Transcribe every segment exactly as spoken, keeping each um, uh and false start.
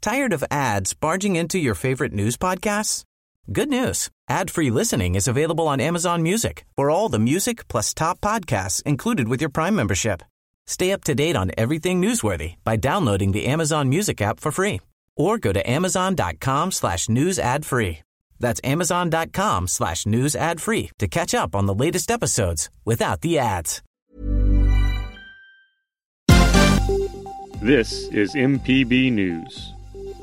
Tired of ads barging into your favorite news podcasts? Good news. Ad-free listening is available on Amazon Music for all the music plus top podcasts included with your Prime membership. Stay up to date on everything newsworthy by downloading the Amazon Music app for free or go to amazon.com slash news ad free. That's amazon.com slash news ad free to catch up on the latest episodes without the ads. This is M P B News.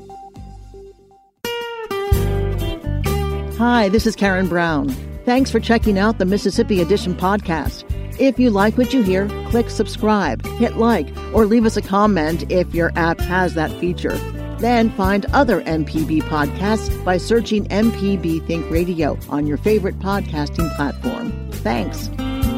Hi, this is Karen Brown. Thanks for checking out the Mississippi Edition podcast. If you like what you hear, click subscribe, hit like, or leave us a comment if your app has that feature. Then find other M P B podcasts by searching M P B Think Radio on your favorite podcasting platform. Thanks.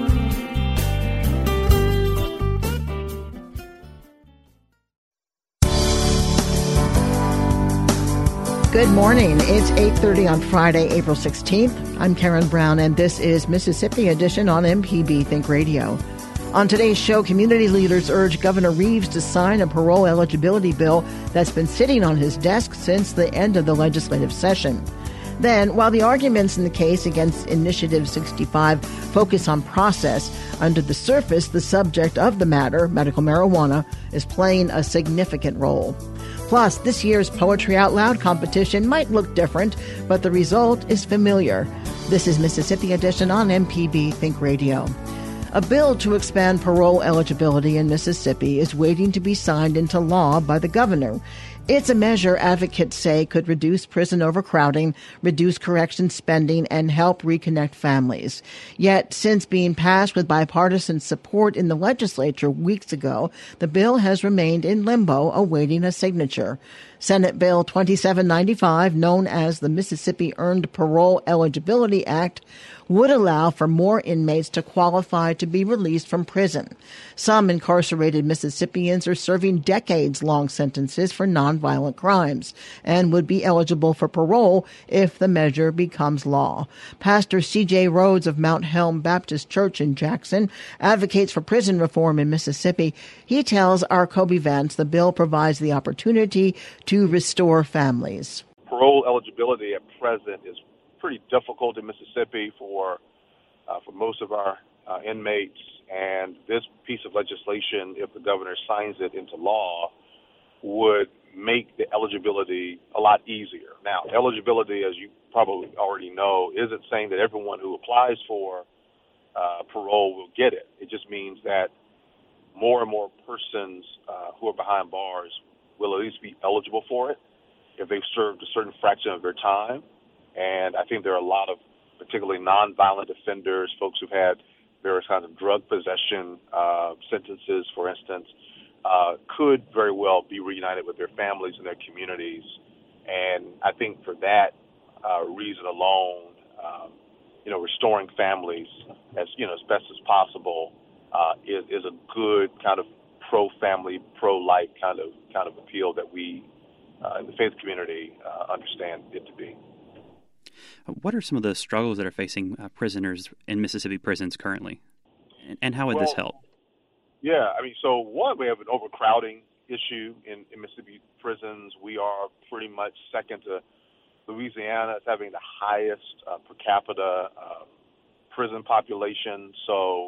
Good morning. It's eight thirty on Friday, April sixteenth. I'm Karen Brown, and this is Mississippi Edition on M P B Think Radio. On today's show, community leaders urge Governor Reeves to sign a parole eligibility bill that's been sitting on his desk since the end of the legislative session. Then, while the arguments in the case against Initiative sixty-five focus on process, under the surface, the subject of the matter, medical marijuana, is playing a significant role. Plus, this year's Poetry Out Loud competition might look different, but the result is familiar. This is Mississippi Edition on M P B Think Radio. A bill to expand parole eligibility in Mississippi is waiting to be signed into law by the governor. It's a measure advocates say could reduce prison overcrowding, reduce correction spending, and help reconnect families. Yet, since being passed with bipartisan support in the legislature weeks ago, the bill has remained in limbo, awaiting a signature. Senate Bill twenty-seven ninety-five, known as the Mississippi Earned Parole Eligibility Act, would allow for more inmates to qualify to be released from prison. Some incarcerated Mississippians are serving decades-long sentences for nonviolent crimes and would be eligible for parole if the measure becomes law. Pastor C J Rhodes of Mount Helm Baptist Church in Jackson advocates for prison reform in Mississippi. He tells our Kobe Vance the bill provides the opportunity to restore families. Parole eligibility at present is pretty difficult in Mississippi for uh, for most of our uh, inmates, and this piece of legislation, if the governor signs it into law, would make the eligibility a lot easier. Now, eligibility, as you probably already know, isn't saying that everyone who applies for uh, parole will get it. It just means that more and more persons uh, who are behind bars will at least be eligible for it if they've served a certain fraction of their time. And I think there are a lot of particularly nonviolent offenders, folks who've had various kinds of drug possession uh, sentences, for instance, uh, could very well be reunited with their families and their communities. And I think for that uh, reason alone, um, you know, restoring families as, you know, as best as possible uh, is, is a good kind of pro-family, pro-life kind of kind of appeal that we uh, in the faith community uh, understand it to be. What are some of the struggles that are facing uh, prisoners in Mississippi prisons currently, and, and how would well, this help? Yeah, I mean, so one, we have an overcrowding issue in, in Mississippi prisons. We are pretty much second to Louisiana as having the highest uh, per capita uh, prison population. So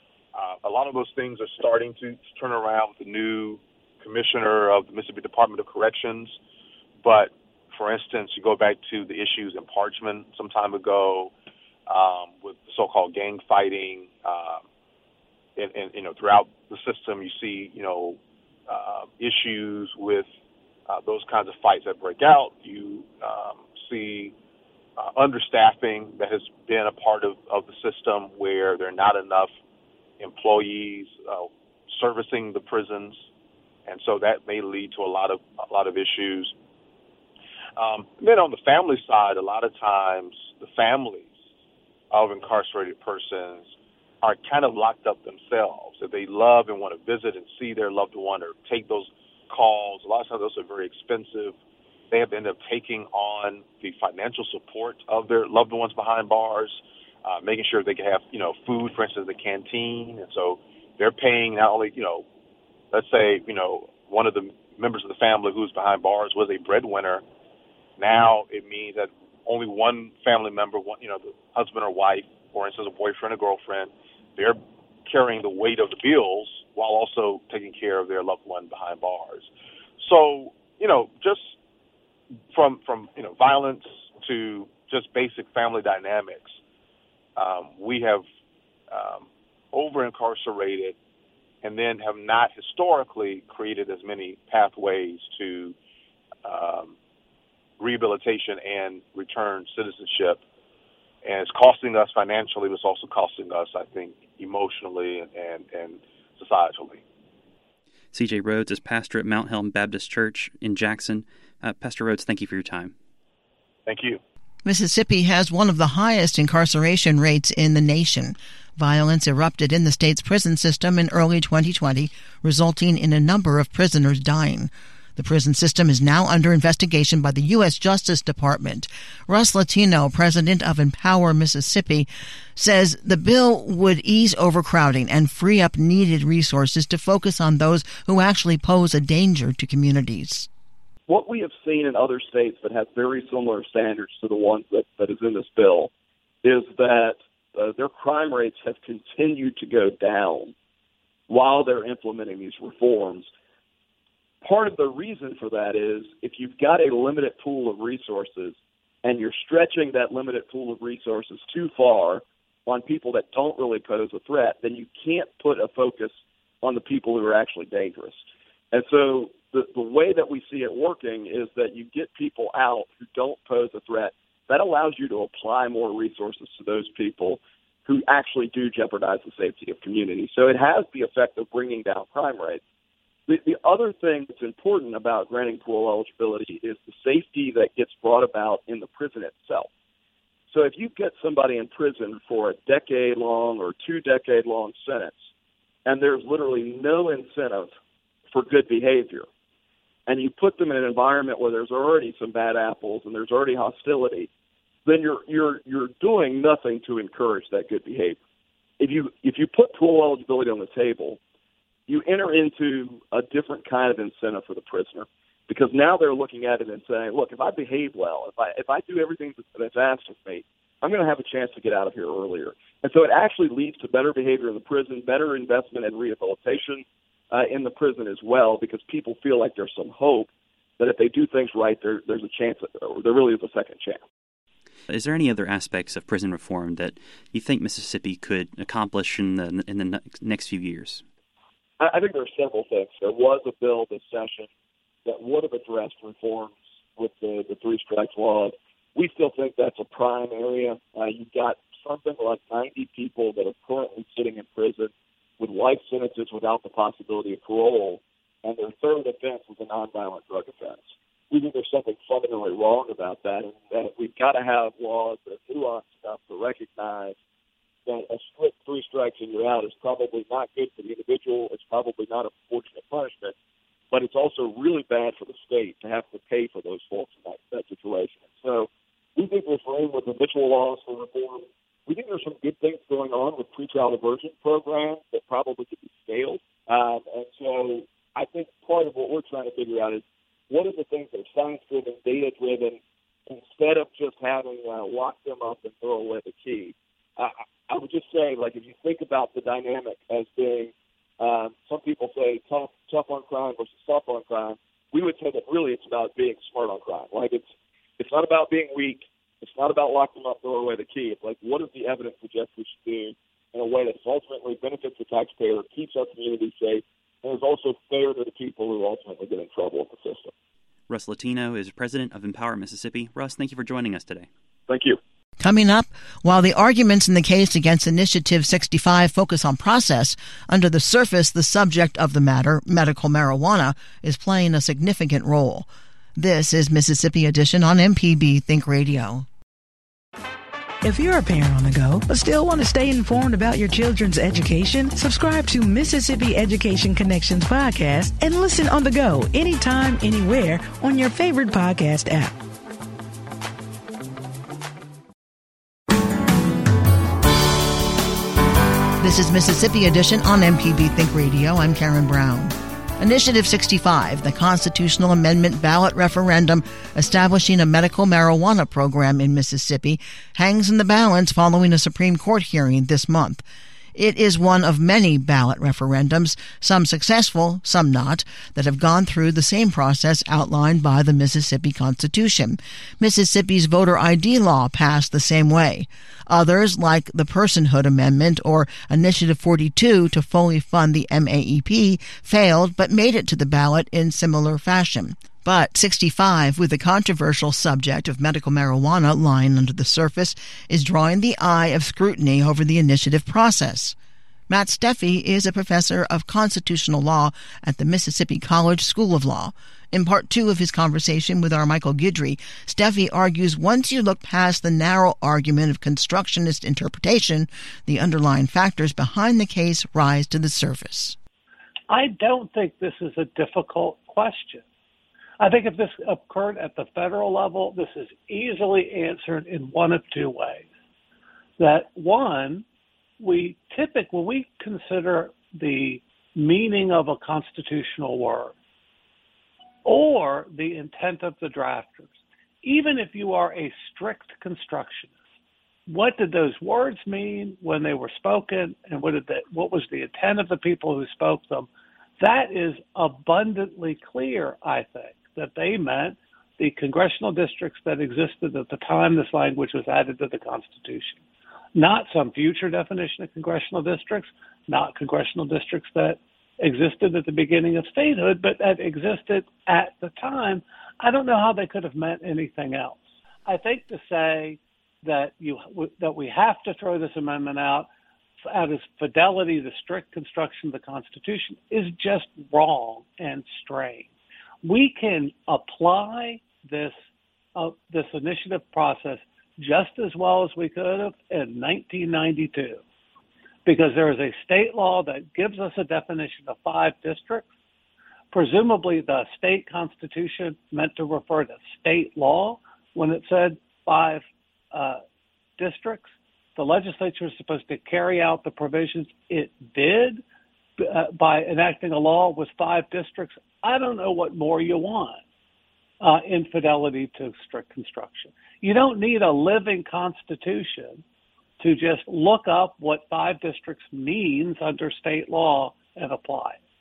uh, a lot of those things are starting to turn around with the new commissioner of the Mississippi Department of Corrections, but for instance, you go back to the issues in Parchman some time ago um, with the so-called gang fighting. Uh, and, and, you know, throughout the system, you see, you know, uh, issues with uh, those kinds of fights that break out. You um, see uh, understaffing that has been a part of, of the system where there are not enough employees uh, servicing the prisons. And so that may lead to a lot of a lot of issues. Um, then on the family side, a lot of times the families of incarcerated persons are kind of locked up themselves. If they love and want to visit and see their loved one or take those calls, a lot of times those are very expensive. They have to end up taking on the financial support of their loved ones behind bars, uh, making sure they can have, you know, food, for instance, the canteen. And so they're paying not only, you know, let's say, you know, one of the members of the family who's behind bars was a breadwinner. Now it means that only one family member, one, you know, the husband or wife, for instance, a boyfriend or girlfriend, they're carrying the weight of the bills while also taking care of their loved one behind bars. So, you know, just from, from you know, violence to just basic family dynamics, um, we have um, over-incarcerated and then have not historically created as many pathways to um, rehabilitation and return citizenship. And it's costing us financially, but it's also costing us, I think, emotionally and, and, and societally. C J Rhodes is pastor at Mount Helm Baptist Church in Jackson. Uh, Pastor Rhodes, thank you for your time. Thank you. Mississippi has one of the highest incarceration rates in the nation. Violence erupted in the state's prison system in early twenty twenty, resulting in a number of prisoners dying. The prison system is now under investigation by the U S Justice Department. Russ Latino, president of Empower Mississippi, says the bill would ease overcrowding and free up needed resources to focus on those who actually pose a danger to communities. What we have seen in other states that have very similar standards to the ones that, that is in this bill is that uh, their crime rates have continued to go down while they're implementing these reforms. Part of the reason for that is if you've got a limited pool of resources and you're stretching that limited pool of resources too far on people that don't really pose a threat, then you can't put a focus on the people who are actually dangerous. And so the, the way that we see it working is that you get people out who don't pose a threat. That allows you to apply more resources to those people who actually do jeopardize the safety of communities. So it has the effect of bringing down crime rates. The, the other thing that's important about granting parole eligibility is the safety that gets brought about in the prison itself. So if you get somebody in prison for a decade-long or two-decade-long sentence, and there's literally no incentive for good behavior, and you put them in an environment where there's already some bad apples and there's already hostility, then you're you're you're doing nothing to encourage that good behavior. If you if you put parole eligibility on the table, you enter into a different kind of incentive for the prisoner, because now they're looking at it and saying, look, if I behave well, if I if I do everything that's asked of me, I'm going to have a chance to get out of here earlier. And so it actually leads to better behavior in the prison, better investment and rehabilitation uh, in the prison as well, because people feel like there's some hope that if they do things right, there, there's a chance, or there really is a second chance. Is there any other aspects of prison reform that you think Mississippi could accomplish in the in the next few years? I think there are several things. There was a bill this session that would have addressed reforms with the, the three strikes law. We still think that's a prime area. Uh, you've got something like ninety people that are currently sitting in prison with life sentences without the possibility of parole, and their third offense was a nonviolent drug offense. We think there's something fundamentally wrong about that, and that we've got to have laws that are nuanced enough to recognize that a strict three strikes and you're out is probably not good for the individual. It's probably not a fortunate punishment, but it's also really bad for the state to have to pay for those folks in that, that situation. So we think there's room with habitual laws for reform. We think there's some good things going on with pretrial diversion programs that probably could be scaled. Um, and so I think part of what we're trying to figure out is what are the things that are science-driven, data-driven, instead of just having uh, lock them up and throw away the key. Uh, I would just say, like, if you think about the dynamic as being, um, some people say tough, tough on crime versus soft on crime, we would say that really it's about being smart on crime. Like, it's it's not about being weak. It's not about lock them up, throw away the key. It's like, what does the evidence suggest we should do in a way that ultimately benefits the taxpayer, keeps our community safe, and is also fair to the people who ultimately get in trouble with the system. Russ Latino is president of Empower Mississippi. Russ, thank you for joining us today. Thank you. Coming up, while the arguments in the case against Initiative sixty-five focus on process, under the surface, the subject of the matter, medical marijuana, is playing a significant role. This is Mississippi Edition on M P B Think Radio. If you're a parent on the go, but still want to stay informed about your children's education, subscribe to Mississippi Education Connections podcast and listen on the go, anytime, anywhere, on your favorite podcast app. This is Mississippi Edition on M P B Think Radio. I'm Karen Brown. Initiative sixty-five, the constitutional amendment ballot referendum establishing a medical marijuana program in Mississippi, hangs in the balance following a Supreme Court hearing this month. It is one of many ballot referendums, some successful, some not, that have gone through the same process outlined by the Mississippi Constitution. Mississippi's voter I D law passed the same way. Others, like the Personhood Amendment or Initiative forty-two to fully fund the M A E P, failed but made it to the ballot in similar fashion. But sixty-five, with the controversial subject of medical marijuana lying under the surface, is drawing the eye of scrutiny over the initiative process. Matt Steffi is a professor of constitutional law at the Mississippi College School of Law. In part two of his conversation with our Michael Guidry, Steffi argues once you look past the narrow argument of constructionist interpretation, the underlying factors behind the case rise to the surface. I don't think this is a difficult question. I think if this occurred at the federal level, this is easily answered in one of two ways. That one, we typically, when we consider the meaning of a constitutional word or the intent of the drafters, even if you are a strict constructionist, what did those words mean when they were spoken, and what did they, what was the intent of the people who spoke them? That is abundantly clear, I think, that they meant the congressional districts that existed at the time this language was added to the Constitution, not some future definition of congressional districts, not congressional districts that existed at the beginning of statehood, but that existed at the time. I don't know how they could have meant anything else. I think to say that you that we have to throw this amendment out out of fidelity to strict construction of the Constitution is just wrong and strange. We can apply this uh, this initiative process just as well as we could have in nineteen ninety-two, because there is a state law that gives us a definition of five districts. Presumably, the state constitution meant to refer to state law when it said five uh, districts. The legislature is supposed to carry out the provisions it did uh, by enacting a law with five districts. I don't know what more you want uh, in fidelity to strict construction. You don't need a living constitution to just look up what five districts means under state law and apply it.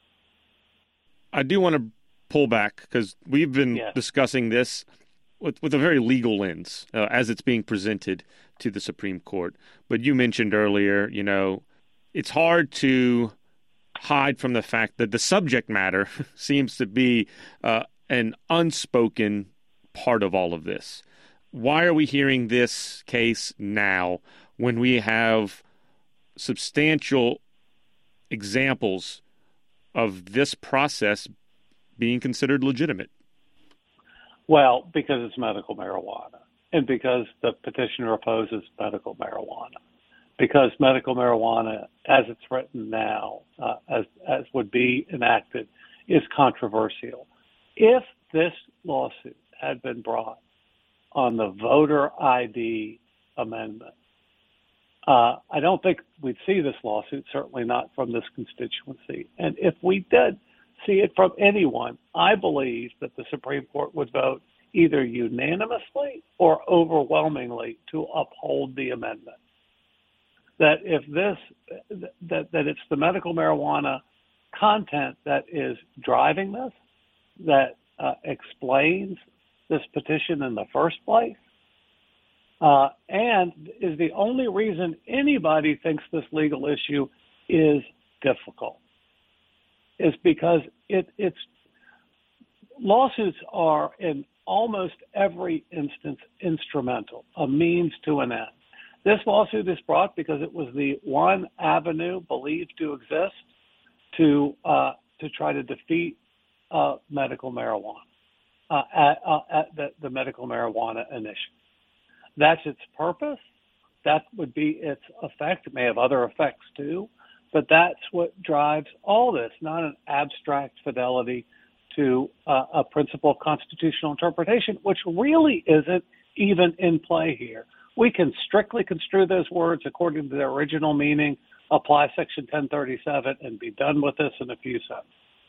I do want to pull back because we've been yeah. discussing this with, with a very legal lens uh, as it's being presented to the Supreme Court. But you mentioned earlier, you know, it's hard to hide from the fact that the subject matter seems to be uh, an unspoken part of all of this. Why are we hearing this case now when we have substantial examples of this process being considered legitimate? Well, because it's medical marijuana, and because the petitioner opposes medical marijuana, because medical marijuana, as it's written now, uh, as as would be enacted, is controversial. If this lawsuit had been brought on the voter I D amendment, uh, I don't think we'd see this lawsuit, certainly not from this constituency. And if we did see it from anyone, I believe that the Supreme Court would vote either unanimously or overwhelmingly to uphold the amendment. That if this, that, that it's the medical marijuana content that is driving this, that uh, explains this petition in the first place, uh, and is the only reason anybody thinks this legal issue is difficult, is because it, it's lawsuits are in almost every instance instrumental, a means to an end. This lawsuit is brought because it was the one avenue believed to exist to uh, to try to defeat uh, medical marijuana, uh, at, uh, at the, the medical marijuana initiative. That's its purpose. That would be its effect. It may have other effects too, but that's what drives all this, not an abstract fidelity to uh, a principle of constitutional interpretation, which really isn't even in play here. We can strictly construe those words according to their original meaning, apply Section ten thirty-seven, and be done with this in a few sentences.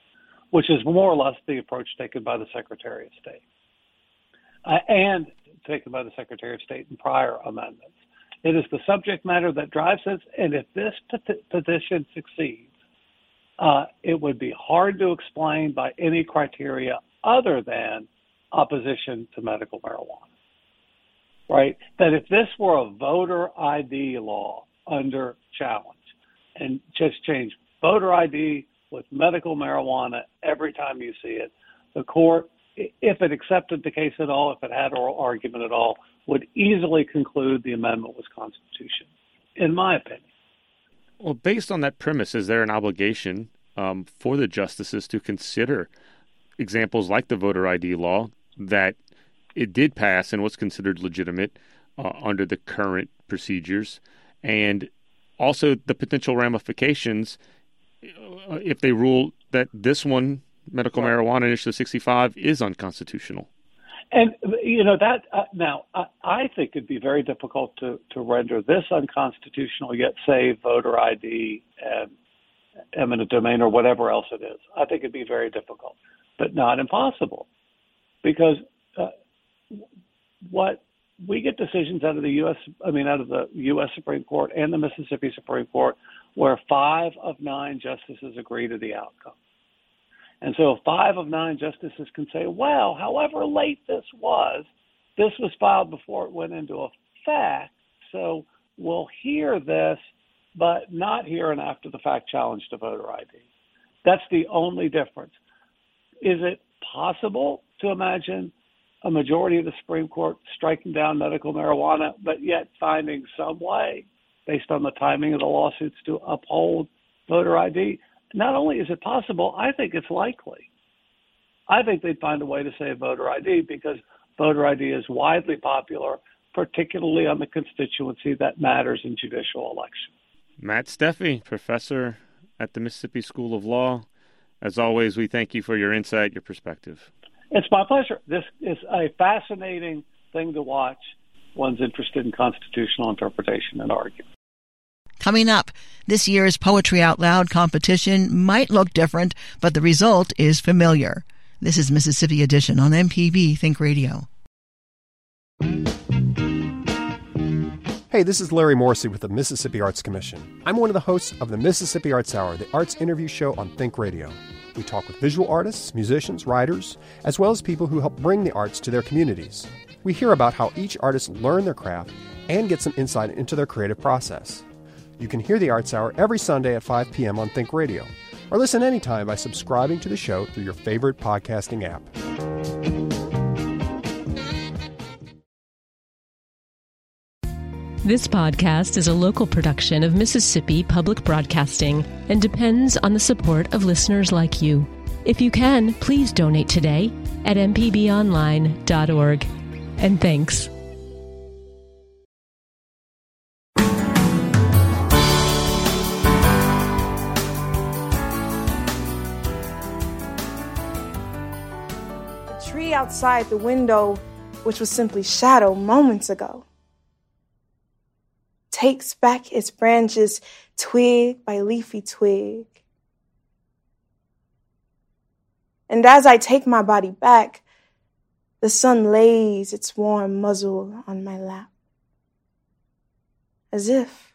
which is more or less the approach taken by the Secretary of State uh, and taken by the Secretary of State in prior amendments. It is the subject matter that drives us, and if this peti- petition succeeds, uh, it would be hard to explain by any criteria other than opposition to medical marijuana, right? That if this were a voter I D law under challenge and just change voter I D with medical marijuana every time you see it, the court, if it accepted the case at all, if it had oral argument at all, would easily conclude the amendment was constitutional, in my opinion. Well, based on that premise, is there an obligation um, for the justices to consider examples like the voter I D law that it did pass and was considered legitimate uh, under the current procedures, and also the potential ramifications uh, if they rule that this one, medical right. marijuana initiative sixty-five, is unconstitutional? And, you know, that uh, now, I, I think it'd be very difficult to, to render this unconstitutional, yet say voter I D and eminent domain or whatever else it is. I think it'd be very difficult, but not impossible. Because uh, what we get decisions out of the U S, I mean, out of the U S Supreme Court and the Mississippi Supreme Court, where five of nine justices agree to the outcome. And so five of nine justices can say, well, however late this was, this was filed before it went into effect, so we'll hear this, but not hear an after-the-fact challenge to voter I D. That's the only difference. Is it possible to imagine a majority of the Supreme Court striking down medical marijuana, but yet finding some way, based on the timing of the lawsuits, to uphold voter I D? Not only is it possible, I think it's likely. I think they'd find a way to say voter I D because voter I D is widely popular, particularly on the constituency that matters in judicial elections. Matt Steffi, professor at the Mississippi School of Law. As always, we thank you for your insight, your perspective. It's my pleasure. This is a fascinating thing to watch. One's interested in constitutional interpretation and argument. Coming up, this year's Poetry Out Loud competition might look different, but the result is familiar. This is Mississippi Edition on M P B Think Radio. Hey, this is Larry Morrissey with the Mississippi Arts Commission. I'm one of the hosts of the Mississippi Arts Hour, the arts interview show on Think Radio. We talk with visual artists, musicians, writers, as well as people who help bring the arts to their communities. We hear about how each artist learned their craft and get some insight into their creative process. You can hear the Arts Hour every Sunday at five p.m. on Think Radio, or listen anytime by subscribing to the show through your favorite podcasting app. This podcast is a local production of Mississippi Public Broadcasting and depends on the support of listeners like you. If you can, please donate today at m p b online dot org. And thanks. Outside the window, which was simply shadow moments ago, takes back its branches twig by leafy twig. And as I take my body back, the sun lays its warm muzzle on my lap, as if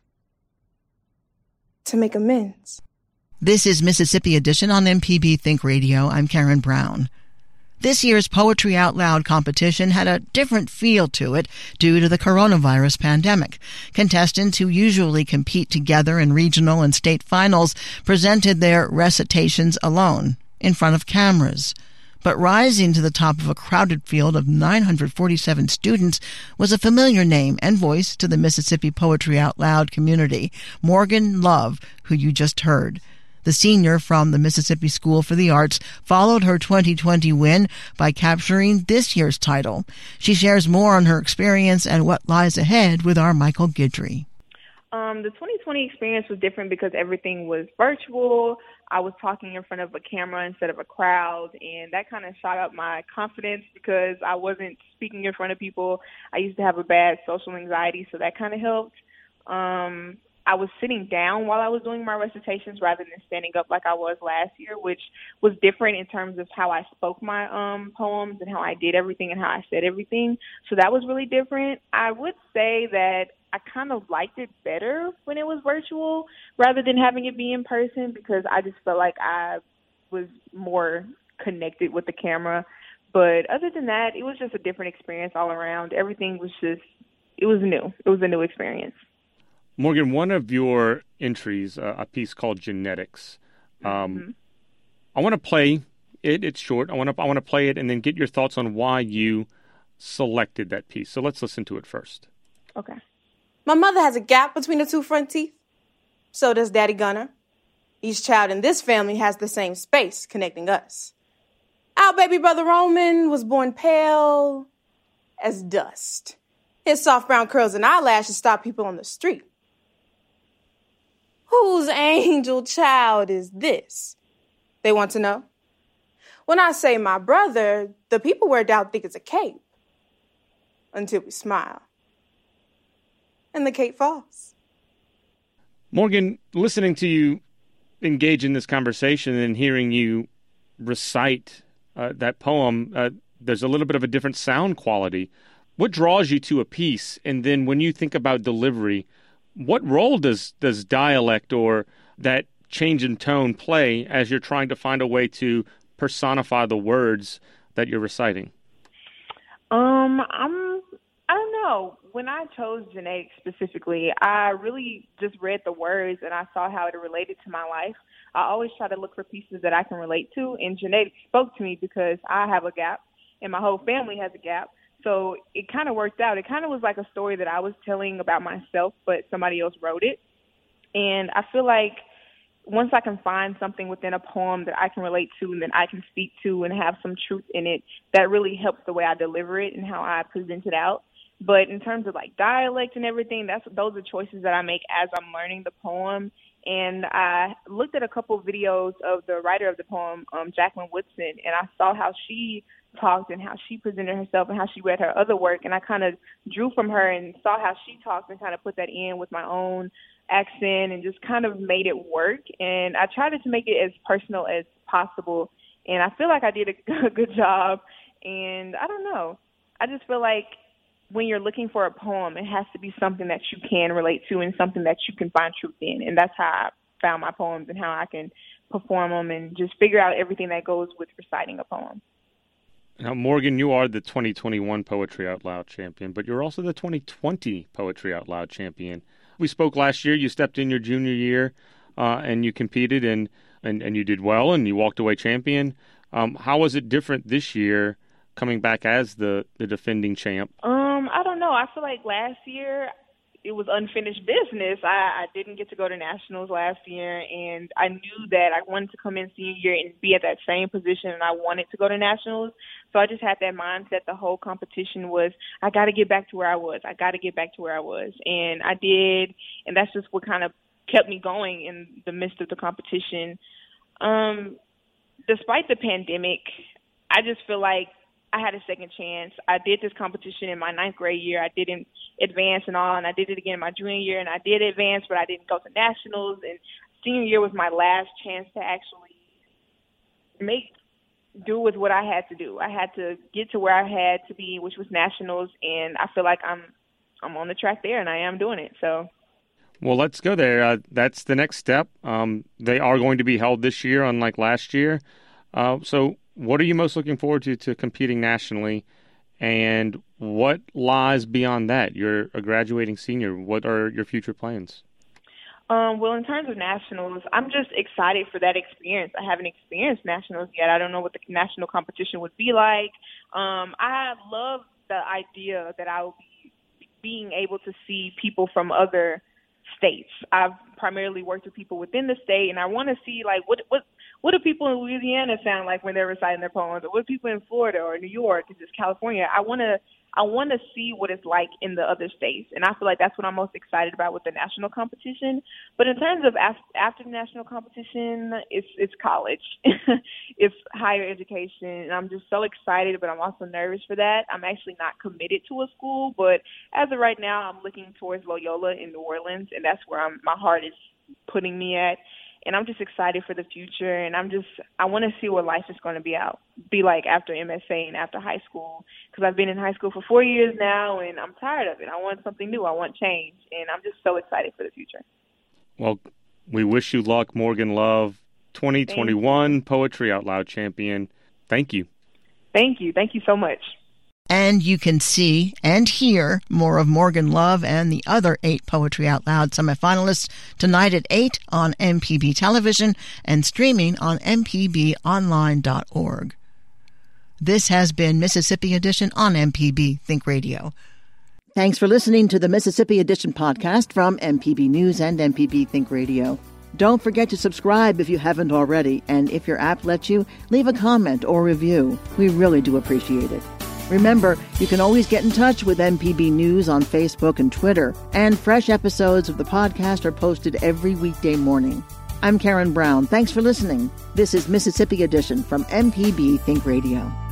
to make amends. This is Mississippi Edition on M P B Think Radio. I'm Karen Brown. This year's Poetry Out Loud competition had a different feel to it due to the coronavirus pandemic. Contestants who usually compete together in regional and state finals presented their recitations alone, in front of cameras. But rising to the top of a crowded field of nine hundred forty-seven students was a familiar name and voice to the Mississippi Poetry Out Loud community, Morgan Love, who you just heard. The senior from the Mississippi School for the Arts followed her twenty twenty win by capturing this year's title. She shares more on her experience and what lies ahead with our Michael Guidry. Um, the twenty twenty experience was different because everything was virtual. I was talking in front of a camera instead of a crowd, and that kind of shot up my confidence because I wasn't speaking in front of people. I used to have a bad social anxiety, so that kind of helped. Um, I was sitting down while I was doing my recitations rather than standing up like I was last year, which was different in terms of how I spoke my um, poems and how I did everything and how I said everything. So that was really different. I would say that I kind of liked it better when it was virtual rather than having it be in person, because I just felt like I was more connected with the camera. But other than that, it was just a different experience all around. Everything was just, it was new. It was a new experience. Morgan, one of your entries, uh, a piece called Genetics. Um, mm-hmm. I want to play it. It's short. I want to I want to play it and then get your thoughts on why you selected that piece. So let's listen to it first. Okay. My mother has a gap between the two front teeth. So does Daddy Gunner. Each child in this family has the same space connecting us. Our baby brother Roman was born pale as dust. His soft brown curls and eyelashes stop people on the street. Whose angel child is this? They want to know. When I say my brother, the people wear doubt think it's a cape. Until we smile. And the cape falls. Morgan, listening to you engage in this conversation and hearing you recite uh, that poem, uh, there's a little bit of a different sound quality. What draws you to a piece? And then when you think about delivery, what role does, does dialect or that change in tone play as you're trying to find a way to personify the words that you're reciting? Um, I'm, I don't know. When I chose Genetics specifically, I really just read the words and I saw how it related to my life. I always try to look for pieces that I can relate to, and Genetics spoke to me because I have a gap and my whole family has a gap. So it kind of worked out. It kind of was like a story that I was telling about myself, but somebody else wrote it. And I feel like once I can find something within a poem that I can relate to and that I can speak to and have some truth in it, that really helps the way I deliver it and how I present it out. But in terms of like dialect and everything, that's those are choices that I make as I'm learning the poem. And I looked at a couple of videos of the writer of the poem, um, Jacqueline Woodson, and I saw how she talked and how she presented herself and how she read her other work. And I kind of drew from her and saw how she talked and kind of put that in with my own accent and just kind of made it work. And I tried to make it as personal as possible. And I feel like I did a good job. And I don't know. I just feel like when you're looking for a poem, it has to be something that you can relate to and something that you can find truth in. And that's how I found my poems and how I can perform them and just figure out everything that goes with reciting a poem. Now, Morgan, you are the twenty twenty-one Poetry Out Loud champion, but you're also the twenty twenty Poetry Out Loud champion. We spoke last year. You stepped in your junior year uh, and you competed and, and, and you did well and you walked away champion. Um, how was it different this year coming back as the, the defending champ? Um, I don't know. I feel like last year it was unfinished business. I, I didn't get to go to nationals last year, and I knew that I wanted to come in senior year and be at that same position, and I wanted to go to nationals. So I just had that mindset. The whole competition was, I got to get back to where I was. I got to get back to where I was. And I did, and that's just what kind of kept me going in the midst of the competition. Um, despite the pandemic, I just feel like I had a second chance. I did this competition in my ninth grade year. I didn't advance and all, and I did it again in my junior year, and I did advance, but I didn't go to nationals. And senior year was my last chance to actually make do with what I had to do. I had to get to where I had to be, which was nationals, and I feel like I'm I'm on the track there, and I am doing it. So. Well, let's go there. Uh, that's the next step. Um, they are going to be held this year, unlike last year. Uh, so what are you most looking forward to to competing nationally, and what lies beyond that? You're a graduating senior. What are your future plans? Um, well, in terms of nationals, I'm just excited for that experience. I haven't experienced nationals yet. I don't know what the national competition would be like. Um, I love the idea that I will be being able to see people from other states. I've primarily worked with people within the state, and I want to see, like, what what what do people in Louisiana sound like when they're reciting their poems, or what do people in Florida or New York or just California? I want to I want to see what it's like in the other states. And I feel like that's what I'm most excited about with the national competition. But in terms of af- after the national competition, it's it's college. It's higher education. And I'm just so excited, but I'm also nervous for that. I'm actually not committed to a school, but as of right now, I'm looking towards Loyola in New Orleans, and that's where I'm, my heart is putting me at. And I'm just excited for the future, and I'm just, I want to see what life is going to be out, be like after M S A and after high school, because I've been in high school for four years now, and I'm tired of it. I want something new. I want change, and I'm just so excited for the future. Well, we wish you luck, Morgan Love, twenty twenty-one Poetry Out Loud champion. Thank you. Thank you. Thank you so much. And you can see and hear more of Morgan Love and the other eight Poetry Out Loud semifinalists tonight at eight on M P B Television and streaming on m p b online dot org. This has been Mississippi Edition on M P B Think Radio. Thanks for listening to the Mississippi Edition podcast from M P B News and M P B Think Radio. Don't forget to subscribe if you haven't already, and if your app lets you, leave a comment or review. We really do appreciate it. Remember, you can always get in touch with M P B News on Facebook and Twitter, and fresh episodes of the podcast are posted every weekday morning. I'm Karen Brown. Thanks for listening. This is Mississippi Edition from M P B Think Radio.